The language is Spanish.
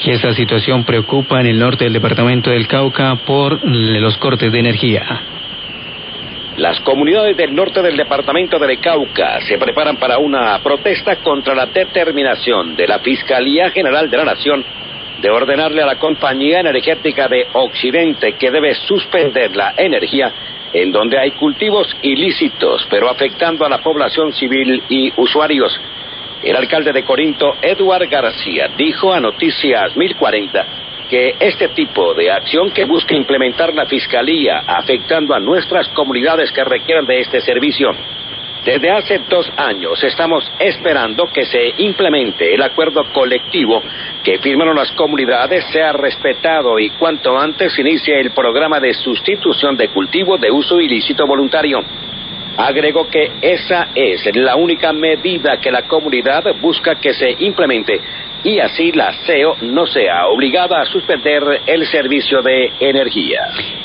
Y esta situación preocupa en el norte del departamento del Cauca por los cortes de energía. Las comunidades del norte del departamento del Cauca se preparan para una protesta contra la determinación de la Fiscalía General de la Nación de ordenarle a la Compañía Energética de Occidente que debe suspender la energía en donde hay cultivos ilícitos, pero afectando a la población civil y usuarios. El alcalde de Corinto, Eduard García, dijo a Noticias 1040 que este tipo de acción que busca implementar la Fiscalía afectando a nuestras comunidades que requieren de este servicio. Desde hace 2 años estamos esperando que se implemente el acuerdo colectivo que firmaron las comunidades sea respetado y cuanto antes inicie el programa de sustitución de cultivos de uso ilícito voluntario. Agregó que esa es la única medida que la comunidad busca que se implemente y así la CEO no sea obligada a suspender el servicio de energía.